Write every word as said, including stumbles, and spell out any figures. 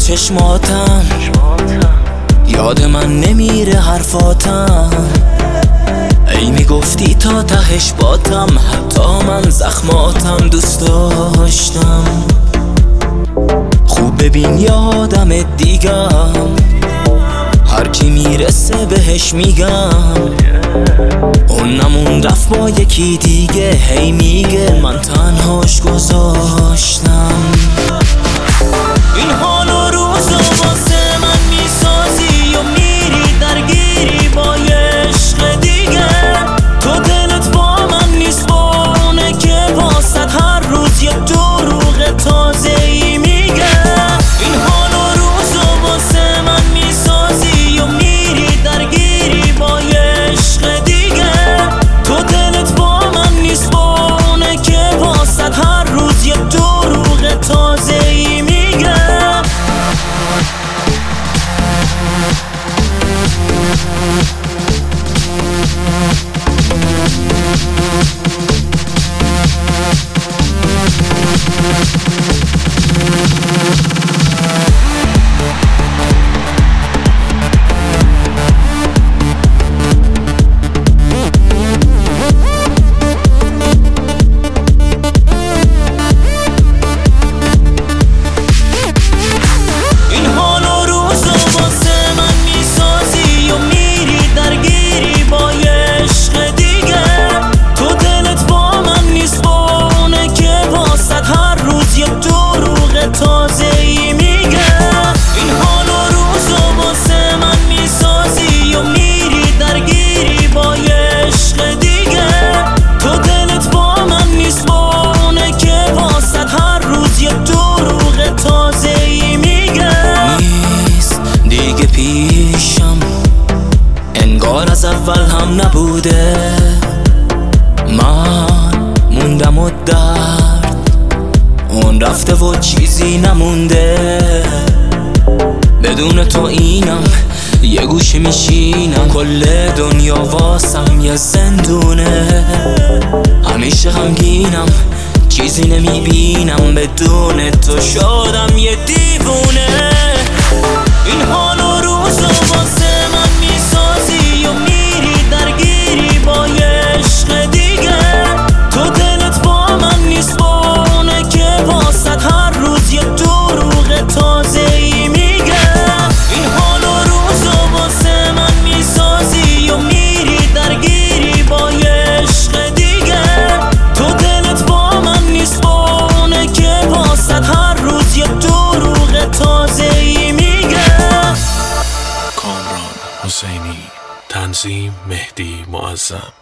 چشماتم یاد من نمیره حرفاتم، ای میگفتی تا تهش باتم، حتی من زخماتم دوست داشتم. خوب ببین یادم دیگم، هر کی میرسه بهش میگم اون نمون رفت با یکی دیگه، هی میگه من تنهاش گذاشتم. این حال و روزو واسه من میسازی و میری درگیری با یه عشق دیگه، تو دلت با من نیست با اونه که واسد هر روز یه دروغ تازه ای میگه. این حال و روزو واسه من میسازی و میری درگیری با یه عشق دیگه، تو دلت با من نیست با اونه که واسد هر روز یه دروغ تازه ای میگه. انگار از اول هم نبوده، من موندم و درد اون رفته و چیزی نمونده. بدون تو اینم یه گوشه میشینم، کل دنیا واسم یه زندونه، همیشه غمگینم چیزی نمیبینم، بدون تو شدم یه دیوونه. این حال و روزو واسه من میسازی و میری درگیری با یه عشق دیگه، تو دلت با من نیست با اونه که واسد هر روز یه دروغ تازه ای میگه. این حال و روزو واسه من میسازی و میری درگیری با یه عشق دیگه، تو دلت با من نیست با اونه که واسد هر روز یه دروغ تازه ای میگه. کامران حسینی، تنظیم مهدی معظم.